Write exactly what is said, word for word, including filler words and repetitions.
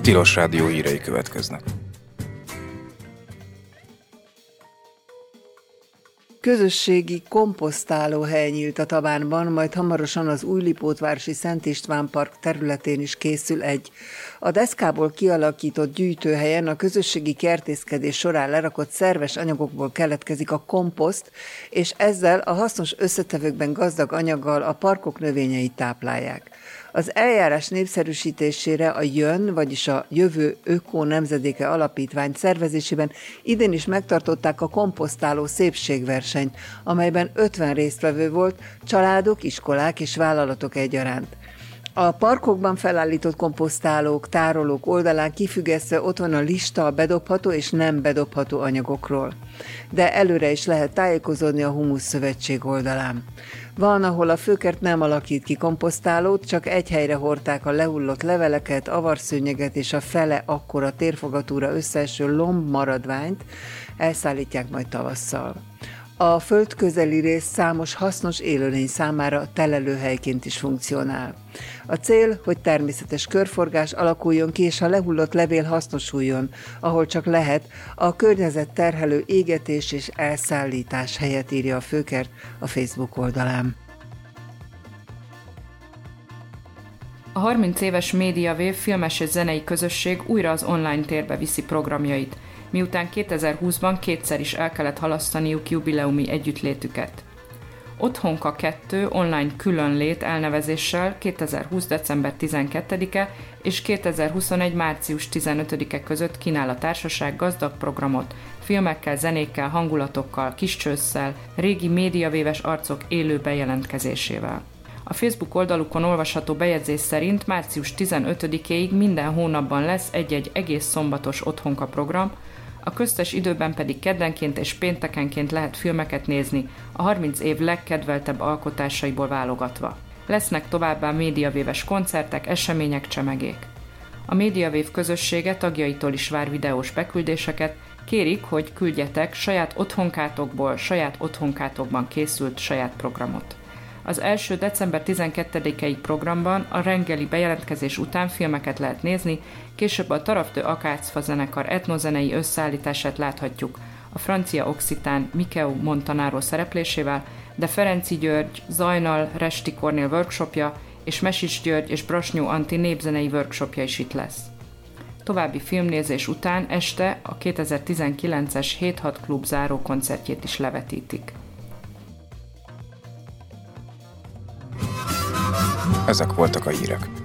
Tilos Rádió hírei következnek. Közösségi komposztálóhely nyílt a Tabánban, majd hamarosan az Újlipótvárosi Szent István Park területén is készül egy. A deszkából kialakított gyűjtőhelyen a közösségi kertészkedés során lerakott szerves anyagokból keletkezik a komposzt, és ezzel a hasznos összetevőkben gazdag anyaggal a parkok növényeit táplálják. Az eljárás népszerűsítésére a Jön, vagyis a Jövő Öko Nemzedéke Alapítvány szervezésében idén is megtartották a komposztáló szépségversenyt, amelyben ötven résztvevő volt, családok, iskolák és vállalatok egyaránt. A parkokban felállított komposztálók, tárolók oldalán kifüggesztve ott van a lista a bedobható és nem bedobható anyagokról. De előre is lehet tájékozódni a Humusz Szövetség oldalán. Van, ahol a főkert nem alakít ki komposztálót, csak egy helyre hordták a lehullott leveleket, avarszőnyeget és a fele akkora térfogatúra összeeső lomb maradványt, elszállítják majd tavasszal. A föld közeli rész számos hasznos élőlény számára telelőhelyként is funkcionál. A cél, hogy természetes körforgás alakuljon ki, és a lehullott levél hasznosuljon, ahol csak lehet, a környezet terhelő égetés és elszállítás helyett, írja a Főkert a Facebook oldalán. A harminc éves MediaWave filmes és zenei közösség újra az online térbe viszi programjait, miután kétezer-húszban kétszer is el kellett halasztaniuk jubileumi együttlétüket. Otthonka kettő online különlét elnevezéssel kétezer-húsz. december tizenkettedike és kétezer-huszonegy. március tizenötödike között kínál a társaság gazdag programot, filmekkel, zenékkel, hangulatokkal, kis csősszel, régi MediaWave-es arcok élő bejelentkezésével. A Facebook oldalukon olvasható bejegyzés szerint március tizenötödikéig minden hónapban lesz egy-egy egész szombatos otthonka program, a köztes időben pedig keddenként és péntekenként lehet filmeket nézni, a harminc év legkedveltebb alkotásaiból válogatva. Lesznek továbbá MediaWave-es koncertek, események, csemegék. A MediaWave közössége tagjaitól is vár videós beküldéseket, kérik, hogy küldjetek saját otthonkátokból, saját otthonkátokban készült saját programot. Az első december tizenkettedikei programban a reggeli bejelentkezés után filmeket lehet nézni, később a Taraftő Akácfa zenekar etnozenei összeállítását láthatjuk a francia occitán Mikeu Montanaro szereplésével, de Ferenci György, Zajnal, Resti Kornél workshopja és Mesics György és Brasnyó Anti népzenei workshopja is itt lesz. További filmnézés után este a kétezer-tizenkilences hét hat klub záró koncertjét is levetítik. Ezek voltak a hírek.